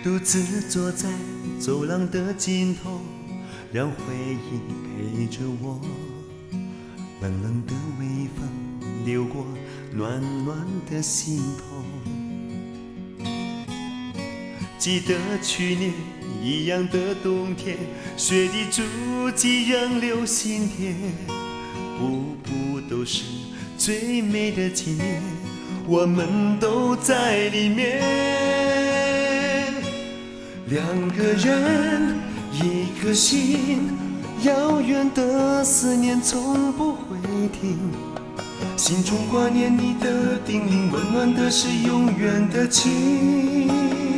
独自坐在走廊的尽头，让回忆陪着我。冷冷的微风流过暖暖的心头。记得去年一样的冬天，雪地足迹仍留心田，步步都是最美的纪念，我们都在里面。两个人，一颗心，遥远的思念从不会停，心中挂念你的叮咛，温暖的是永远的情。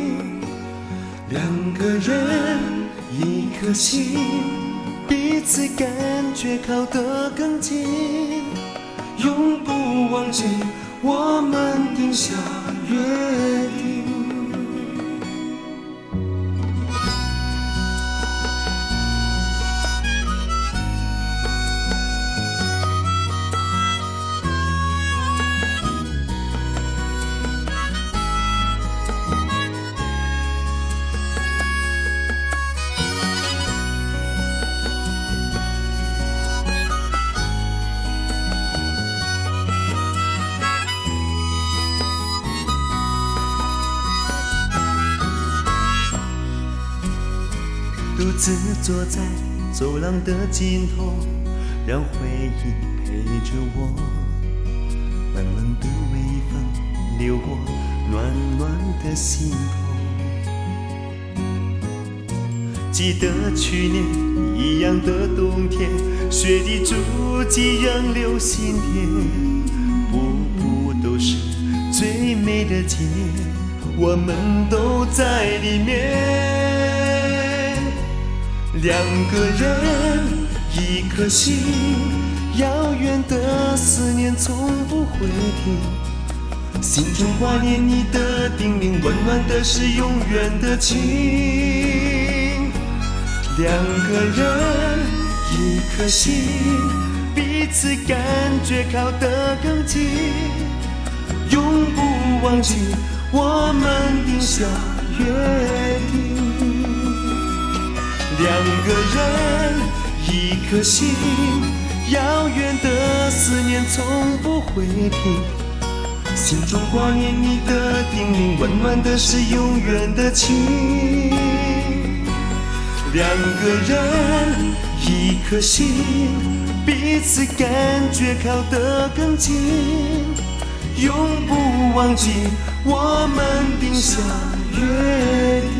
两个人，一颗心，彼此感觉靠得更近，永不忘记我们定下约定。独自坐在走廊的尽头，让回忆陪着我。冷冷的微风流过暖暖的心头。记得去年一样的冬天，雪地足迹仍留心田，步步都是最美的纪念，我们都在里面。两个人，一颗心，遥远的思念从不会停，心中挂念你的叮咛，温暖的是永远的情。两个人，一颗心，彼此感觉靠得更近，永不忘记我们定下约定。两个人，一颗心，遥远的思念从不会停，心中挂念你的叮咛，温暖的是永远的情。两个人，一颗心，彼此感觉靠得更近，永不忘记我们定下约定。